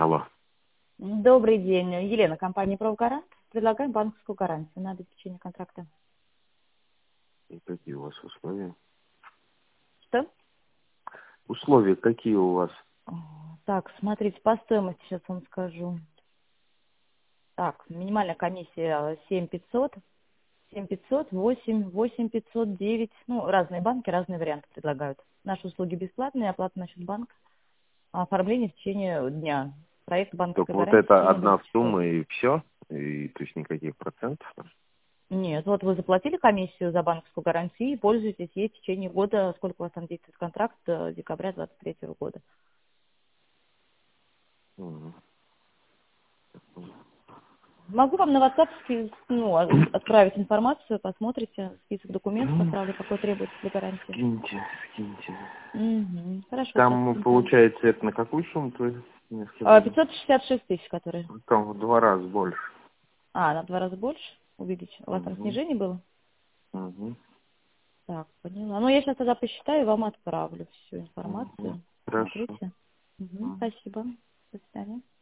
Алло. Добрый день. Елена, компания «Правгарант». Предлагаем банковскую гарантию на обеспечение контракта. И какие у вас условия? Что? Условия какие у вас? Так, смотрите, по стоимости сейчас вам скажу. Так, минимальная комиссия 7500, 7500, 8, 8500, 9. Ну, разные банки, разные варианты предлагают. Наши услуги бесплатные, оплата на счет банка, оформление в течение дня. Проект банковской Только вот гарантии в это течение одна 2 часов. сумма и все? И то есть никаких процентов? Нет, вот вы заплатили комиссию за банковскую гарантию и пользуетесь ей в течение года, сколько у вас там действует контракт, до декабря 2023 года. Мгм. Могу вам на WhatsApp отправить информацию, посмотрите, список документов Ну, отправлю, какой требуется для гарантии. скиньте. Угу. Хорошо, сейчас Там, скину. получается, это на какую сумму вы мне сказали? 566 тысяч, которые. Там в 2 раза больше. На 2 раза больше увеличено. У вас там Угу. снижение было? Угу. Так, поняла. Ну, я сейчас тогда посчитаю и вам отправлю всю Угу. информацию. Хорошо. Смотрите. Спасибо. До свидания.